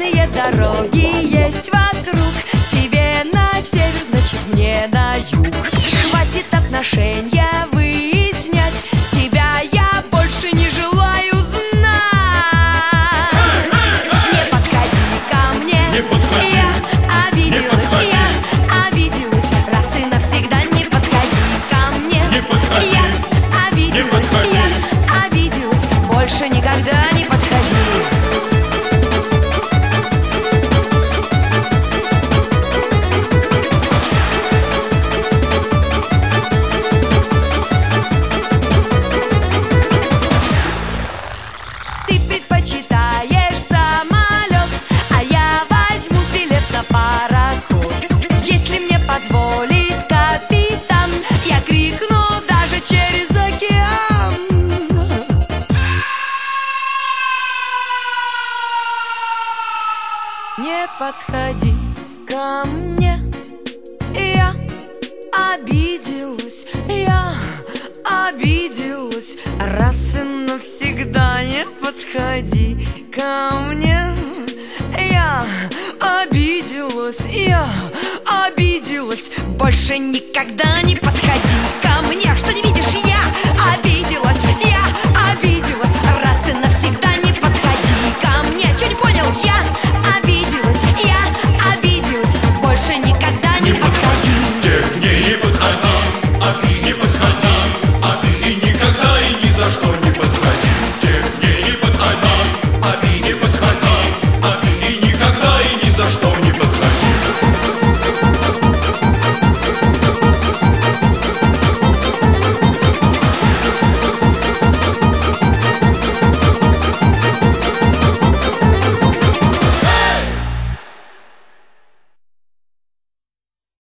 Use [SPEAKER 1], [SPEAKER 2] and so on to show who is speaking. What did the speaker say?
[SPEAKER 1] разные дороги есть вокруг. Тебе на север, значит мне на юг. Хватит отношения выяснять, тебя я больше не желаю знать. Не подходи ко мне, я обиделась, я обиделась. Раз и навсегда не подходи ко мне, я обиделась, я обиделась. Больше никогда не подходи. Предпочитаешь самолет, а я возьму билет на пароход. Если мне позволит капитан, я крикну даже через океан. Не подходи ко мне, я обиделась, я обиделась. Раз и навсегда не подходи ко мне, я обиделась, я обиделась. Больше никогда не подходи.